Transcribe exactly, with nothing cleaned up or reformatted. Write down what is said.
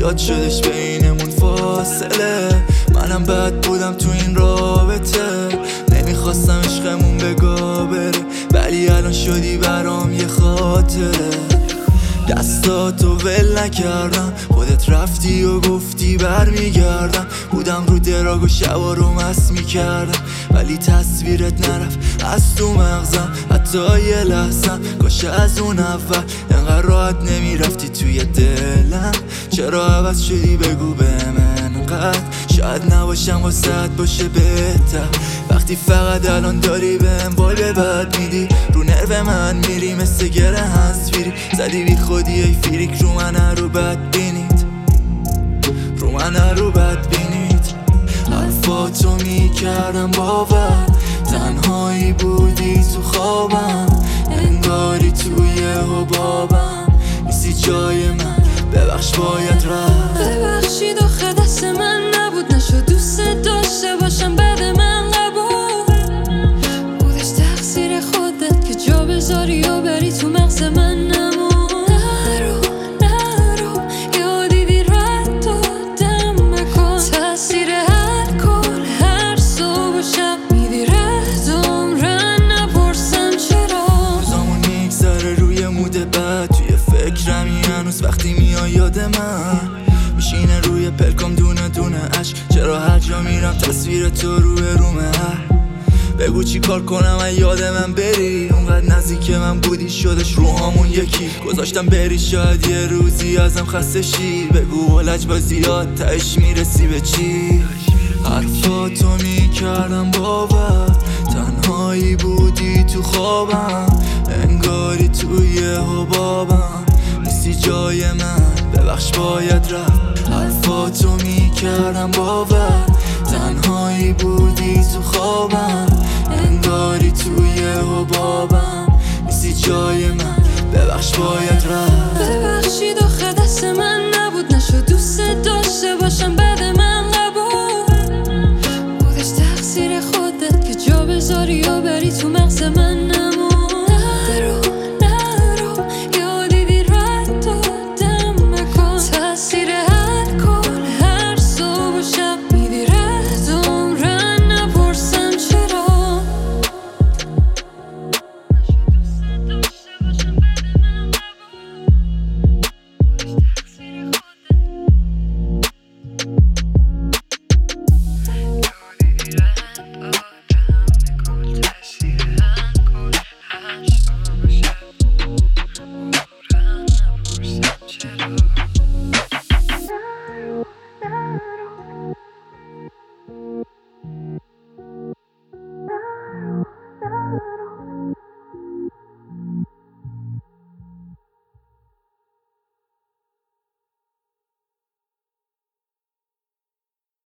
زیاد شدش بینمون فاصله. منم بد بودم تو این رابطه، نمیخواستم عشقمون بگا بره، ولی الان شدی برام یه خاطره. دستاتو ول نکردم، خودت رفتی و گفتی برمیگردم. بودم رو دراگ و شبا رو مست میکردم، ولی تصویرت نرفت از تو مغزم حتی یه لحظم. کاش از اون اول انقدر راحت نمیرفتی توی دلم. چرا عوض شدی بگو به من قد، شاید نباشم واسه باشه بهتر. وقتی فقط الان داری بهم وایب بد میدی، رو نرو من میری مثل گره هنسفیری. زدی بی خودی ای فیریک رو من رو بد بینید، رو من رو بد بینید. حرفاتو میکردم باور، تنهایی بودی تو خوابم، انگاری توی حبابم نیستی جای من. ببخش باید رفت، ببخشید آخه دست من نبود، نشد دوست داشته باشم بعد من قبول بودش. تقصیر خودت که جا بذاری و بری تو مغز من. نمون نرو نرو یادیدی رد دادم مکن، تاثیر هر کل هر صبح و شب میدیرد عمرن. نپرسم چرا روزامون میگذره روی موده بد، توی فکرمی هنوز وقتی میای یاد من. میشینه روی پلکام دونه دونه اش، چرا هر جا میرم تصویر تو روی رومه. بگو چی کار کنم ای یاد من بری، اونقدر نزدیک من بودی شدش روحامون یکی. گذاشتم بری شاید یه روزی ازم خسته شی، بگو ولج با زیاد تهش میرسی به چی. حرفاتو میکردم باور، تنهایی بودی تو خوابم، انگاری توی حبابم نیستی جای من. ببخش باید رفت، حرفاتو میکردم باور، تنهایی بودی تو خوابم، انگاری توی حبابم